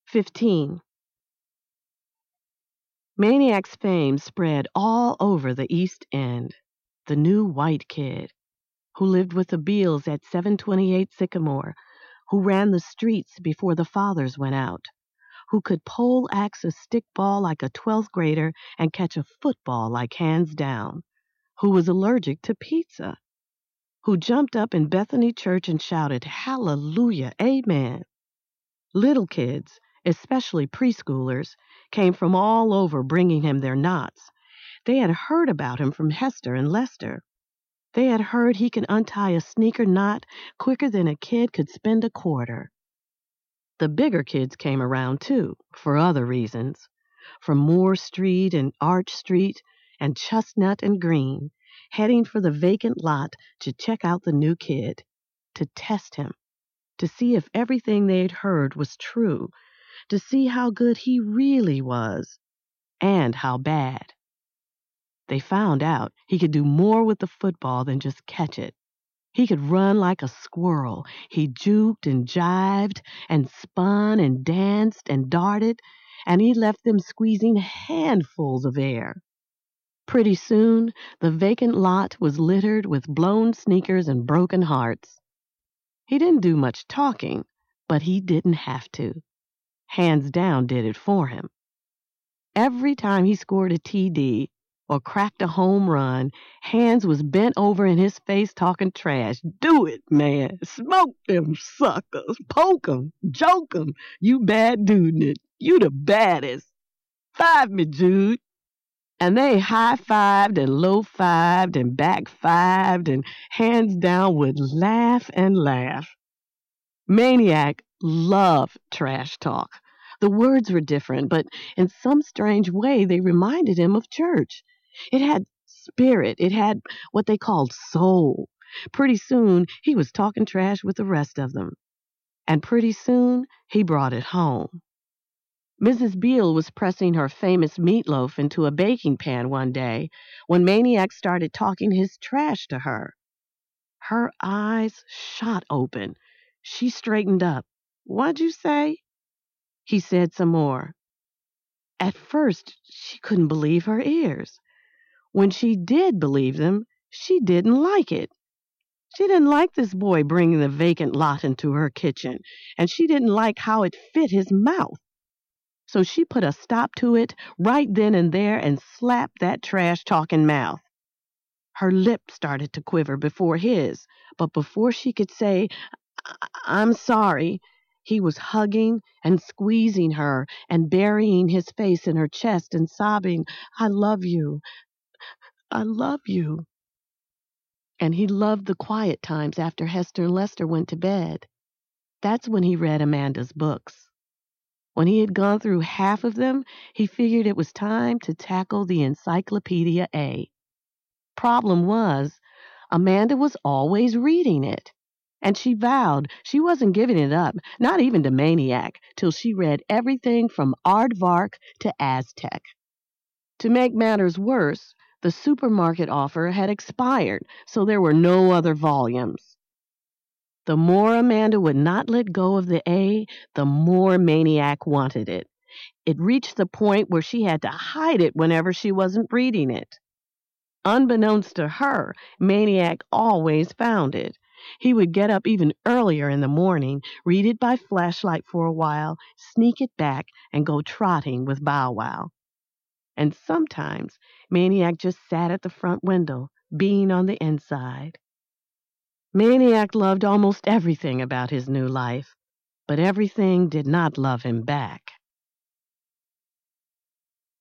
15. Maniac's fame spread all over the East End. The new white kid, who lived with the Beals at 728 Sycamore, who ran the streets before the fathers went out, who could pole axe a stickball like a 12th grader and catch a football like hands down, who was allergic to pizza, who jumped up in Bethany Church and shouted, "Hallelujah, Amen." Little kids, especially preschoolers, came from all over bringing him their knots. They had heard about him from Hester and Lester. They had heard he could untie a sneaker knot quicker than a kid could spend a quarter. The bigger kids came around too, for other reasons. From Moore Street and Arch Street and Chestnut and Green, heading for the vacant lot to check out the new kid, to test him, to see if everything they'd heard was true, to see how good he really was, and how bad. They found out he could do more with the football than just catch it. He could run like a squirrel. He juked and jived and spun and danced and darted, and he left them squeezing handfuls of air. Pretty soon, the vacant lot was littered with blown sneakers and broken hearts. He didn't do much talking, but he didn't have to. Hands down did it for him. Every time he scored a TD or cracked a home run, Hands was bent over in his face talking trash. "Do it, man. Smoke them suckers. Poke 'em. Joke 'em. You bad dude, it. You the baddest. Five me, Jude." And they high-fived and low-fived and back-fived, and Hands down would laugh and laugh. Maniac loved trash talk. The words were different, but in some strange way they reminded him of church. It had spirit. It had what they called soul. Pretty soon he was talking trash with the rest of them. And pretty soon he brought it home. Mrs. Beale was pressing her famous meatloaf into a baking pan one day when Maniac started talking his trash to her. Her eyes shot open. She straightened up. "What'd you say?" He said some more. At first, she couldn't believe her ears. When she did believe them, she didn't like it. She didn't like this boy bringing the vacant lot into her kitchen, and she didn't like how it fit his mouth. So she put a stop to it right then and there and slapped that trash-talking mouth. Her lip started to quiver before his, but before she could say, "I'm sorry," he was hugging and squeezing her and burying his face in her chest and sobbing, "I love you. I love you." And he loved the quiet times after Hester and Lester went to bed. That's when he read Amanda's books. When he had gone through half of them, he figured it was time to tackle the Encyclopedia A. Problem was, Amanda was always reading it. And she vowed she wasn't giving it up, not even to Maniac, till she read everything from Aardvark to Aztec. To make matters worse, the supermarket offer had expired, so there were no other volumes. The more Amanda would not let go of the A, the more Maniac wanted it. It reached the point where she had to hide it whenever she wasn't reading it. Unbeknownst to her, Maniac always found it. He would get up even earlier in the morning, read it by flashlight for a while, sneak it back, and go trotting with Bow Wow. And sometimes Maniac just sat at the front window, being on the inside. Maniac loved almost everything about his new life, but everything did not love him back.